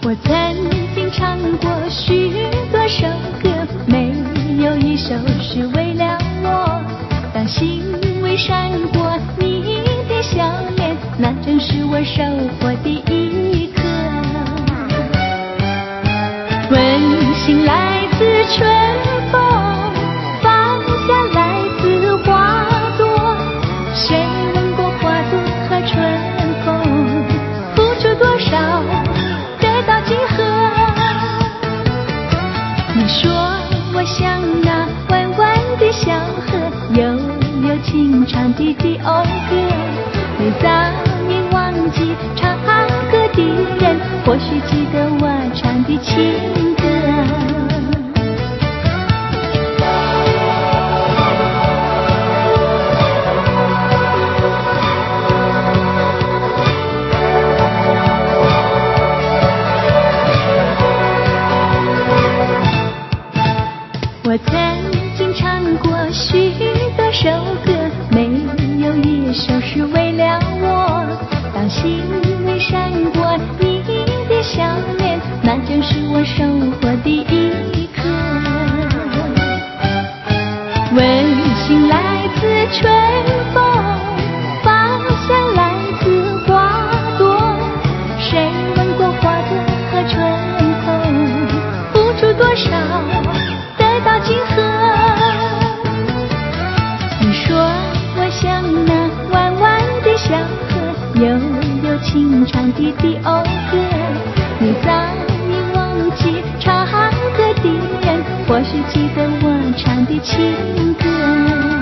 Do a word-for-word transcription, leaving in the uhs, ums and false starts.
我曾经唱过许多首歌，没有一首是为了我。当心微闪过你的笑脸，那正是我收获的一刻。温馨来自春风，芳香来自花朵。谁闻过花朵和春风？付出多少？你说我像那弯弯的小河，悠悠清唱的的讴歌。你早已忘记唱歌的人，或许记得我唱的情歌。我曾经唱过许多首歌，没有一首是为了我。当心微闪过你的笑脸，那正是我收获的一刻。温馨来自春风，芳香来自花朵。谁闻过花朵和春风？付出多少？到今河，你说我像那弯弯的小河，悠悠清唱的的讴歌。你早已忘记唱歌的人，或许记得我唱的情歌。